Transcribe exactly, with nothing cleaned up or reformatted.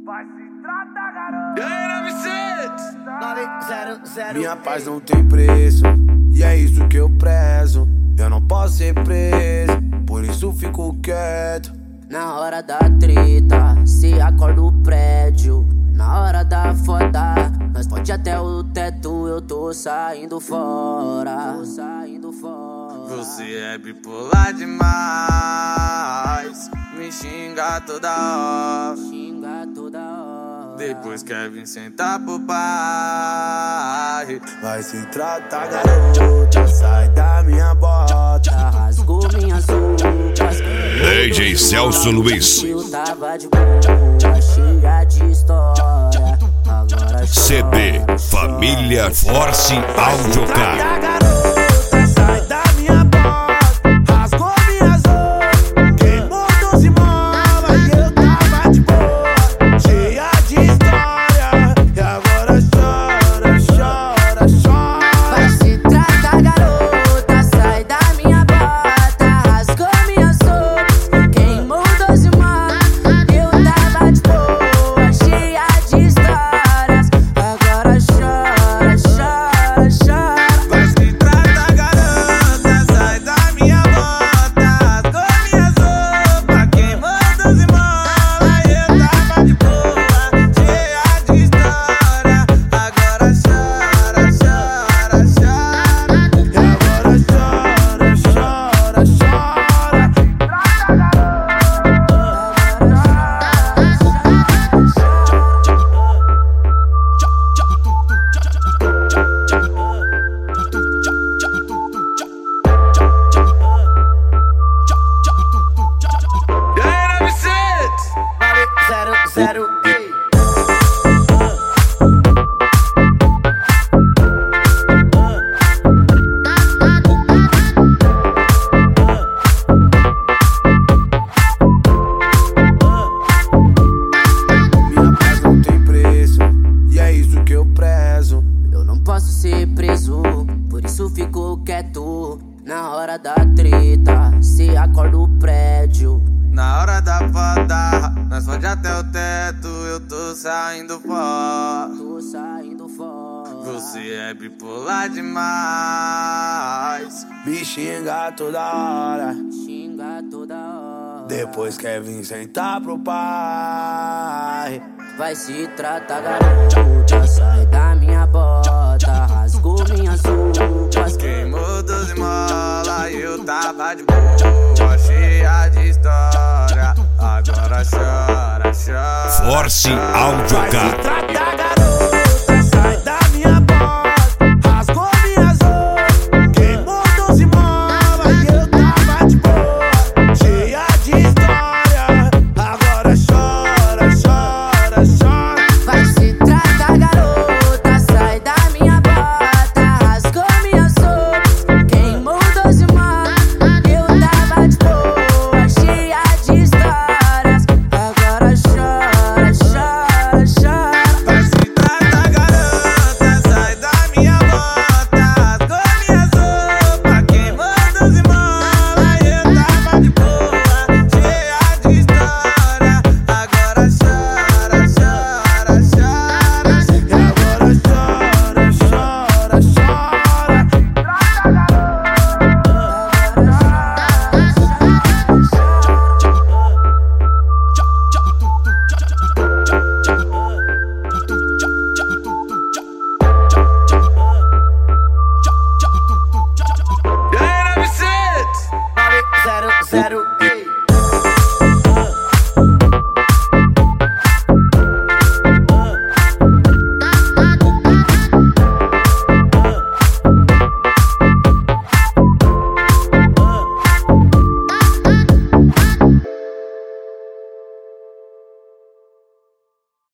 Vai se tratar, garoto. E aí, nove zero zero. Minha paz não tem preço, e é isso que eu prezo. Eu não posso ser preso, por isso fico quieto. Na hora da treta, se acorda o prédio. Na hora da foda, nós pode até o teto. Eu tô saindo fora, tô saindo fora. Você é bipolar demais, me xinga toda hora, xinga toda hora. Depois quer vir sentar pro pai. Vai se tratar, garota, sai da minha bota. Rasgou minhas roupas. D J Celso Luiz. Eu tava de boa, cheia de história. Agora C D Família Force Audiocar. Zero, ei. Minha paz não tem preço, e é isso que eu prezo. Eu não posso ser preso, por isso fico quieto. Na hora da treta, se acorda o prédio. Na hora da foda, nós pode até o teto. Eu tô saindo fora, tô saindo fora. Você é bipolar demais, me xinga toda hora, xinga toda hora. Depois quer vir sentar pro pai. Vai se tratar, garota, sai da minha bota. Rasgou minhas roupas, queimou doze mola e eu tava de boa, cheia de história. Agora chora, chora. Force Audiocar.